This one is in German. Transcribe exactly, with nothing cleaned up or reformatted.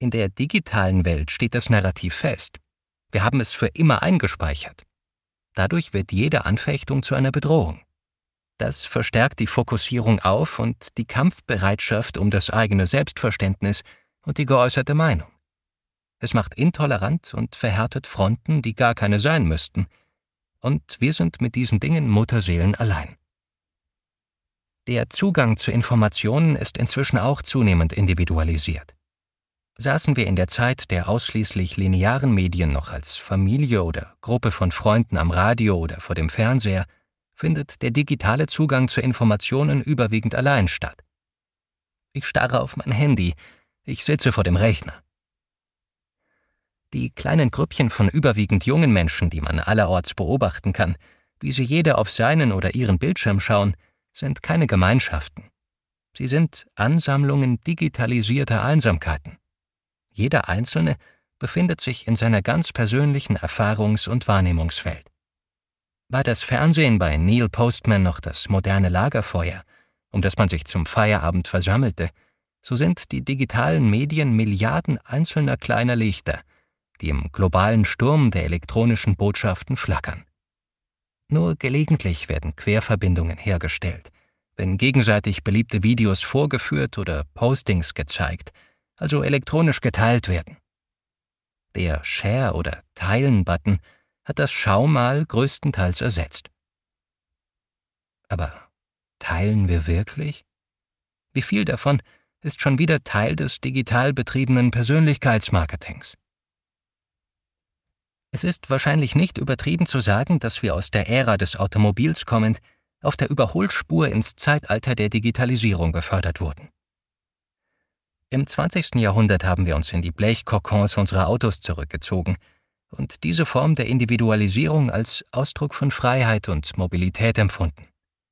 In der digitalen Welt steht das Narrativ fest. Wir haben es für immer eingespeichert. Dadurch wird jede Anfechtung zu einer Bedrohung. Das verstärkt die Fokussierung auf und die Kampfbereitschaft um das eigene Selbstverständnis und die geäußerte Meinung. Es macht intolerant und verhärtet Fronten, die gar keine sein müssten. Und wir sind mit diesen Dingen Mutterseelen allein. Der Zugang zu Informationen ist inzwischen auch zunehmend individualisiert. Saßen wir in der Zeit der ausschließlich linearen Medien noch als Familie oder Gruppe von Freunden am Radio oder vor dem Fernseher, findet der digitale Zugang zu Informationen überwiegend allein statt. Ich starre auf mein Handy, ich sitze vor dem Rechner. Die kleinen Grüppchen von überwiegend jungen Menschen, die man allerorts beobachten kann, wie sie jeder auf seinen oder ihren Bildschirm schauen, sind keine Gemeinschaften. Sie sind Ansammlungen digitalisierter Einsamkeiten. Jeder Einzelne befindet sich in seiner ganz persönlichen Erfahrungs- und Wahrnehmungswelt. War das Fernsehen bei Neil Postman noch das moderne Lagerfeuer, um das man sich zum Feierabend versammelte, so sind die digitalen Medien Milliarden einzelner kleiner Lichter, die im globalen Sturm der elektronischen Botschaften flackern. Nur gelegentlich werden Querverbindungen hergestellt, wenn gegenseitig beliebte Videos vorgeführt oder Postings gezeigt, also elektronisch geteilt werden. Der Share- oder Teilen-Button hat das Schaumal größtenteils ersetzt. Aber teilen wir wirklich? Wie viel davon ist schon wieder Teil des digital betriebenen Persönlichkeitsmarketings? Es ist wahrscheinlich nicht übertrieben zu sagen, dass wir aus der Ära des Automobils kommend auf der Überholspur ins Zeitalter der Digitalisierung befördert wurden. Im zwanzigsten Jahrhundert haben wir uns in die Blechkokons unserer Autos zurückgezogen und diese Form der Individualisierung als Ausdruck von Freiheit und Mobilität empfunden.